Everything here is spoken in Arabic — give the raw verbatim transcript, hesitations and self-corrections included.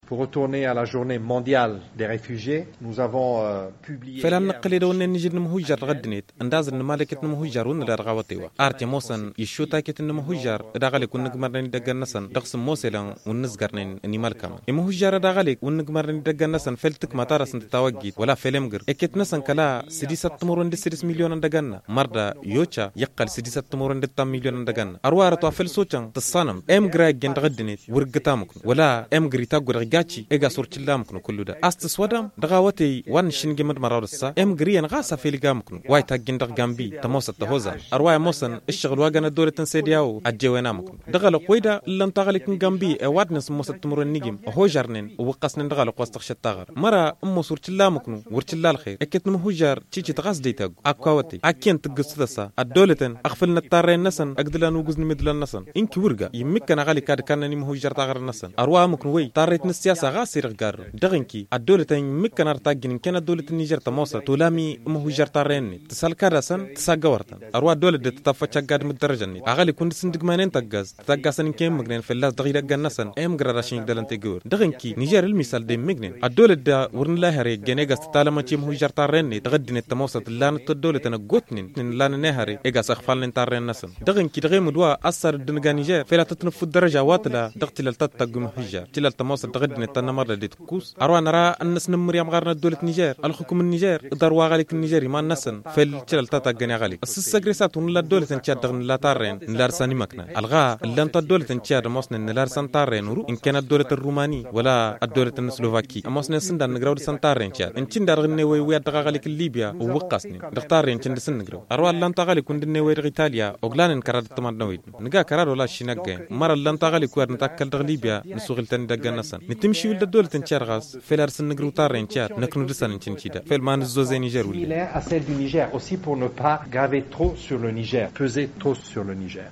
Pour retourner à la journée mondiale des réfugiés, nous avons euh, publié فلان نقل دون نجد نمهجر غدنيت انداز المالكة نمهجر ون لرغوتيوا ارتي موسن يشوتا كت نمهجر داغلي كون نغمرني دغنسن دقسم موسلان ونزغرنين اني مالكم المهجر داغلي ونغمرني دغنسن فلتك ماتارسن تواجيت ولا فيلمغر اكيت نسن كلا سديسة تمرون دي سديس مليون دغنا مردا يوچا يقل سديسة تمرون دي تام مليون دغنا اروارتو فلسوچن تصانم ام غراج غدنيت ورغتامك ولا ام غريتا غرغاتشي ايغا سورچلامكن كله دا استس ودام دغاوتي وان شينغي مد مرارسا ام غريان غاسا فيلغامكن واي تاجين دغ جامبي تموسط تهوزا ارواي موسن الشغل واغنا دورة تنسيدياو اجيوينامكن دغلو قويدا لن تغلكن جامبي اوادنس موسط تمر النجم هو جرنن وقسن دغلو قوستخ شتاغر مرا ام سورچلامكن ورچلا الخير اكيت مهجر تشيتي تغاس ديتاغ اكواوتي اكين تغسدسا الدولتن اغفلنا الطارين نسن اقدلان وغزن مدلان نسن انك ورغا يمكن غالي كاد كانني مهجر تاغر نسن اروا مكن وي طاريت السياسة غاسير غار دغنكي الدولتين مكن ارتاجن كان دولة النيجر تموسط تولامي مهجر تاريني تسال كارسن تساغورتن اروا دولة تتفچا غاد مدرجني اغالي كون سندغمانين تغاز تغاسن كيم مغنين فلاس دغيدا غنسن ام غراشين دلنتي غور دغنكي نيجر المثال دي مغنين الدولة دا ورن لاهري جنيغاس تالماتي مهجر تاريني تغدني تموسط لان الدولة نغوتنين لان نهري اغاس اخفالن تارين نسن دغنكي دغي مدوا اثر دنغا نيجر فلا تتنف الدرجه واتلا دغتل تتغ مهجر تلا تموسط تغدني تنمر دي تكوس اروا نرى الناس نمر يام غارنا دولة نيجر الحكم النيجر دروا غالك النيجري ما نسن فل تلا تتغني غالي السسغريسات ون لا دولة تشاد لا تارين لارساني مكنا الغا لن الدولة تشاد موسن لارسان تارين رو ان كانت الدولة الروماني ولا الدولة السلوفاكي موسن سندان نغراو سنتارين تشاد ان تشين دارغني وي وي دغالك ليبيا ووقاسني دختارين تشند سن نغراو اروا لن تغالي كون دني وي ايطاليا اوغلان كراد تمدنويد نغا كراد ولا شينغ مر لن تغالي كوار نتاكل دغ ليبيا نسوغلتن دغنسن نتمشي ولد الدولة تنشرغاس فلارس نغرو تارين تشاد نكنو دسن تشنتيدا فالمان الزوزي نيجر à celle du Niger aussi pour ne pas graver trop sur le Niger, peser trop sur le Niger.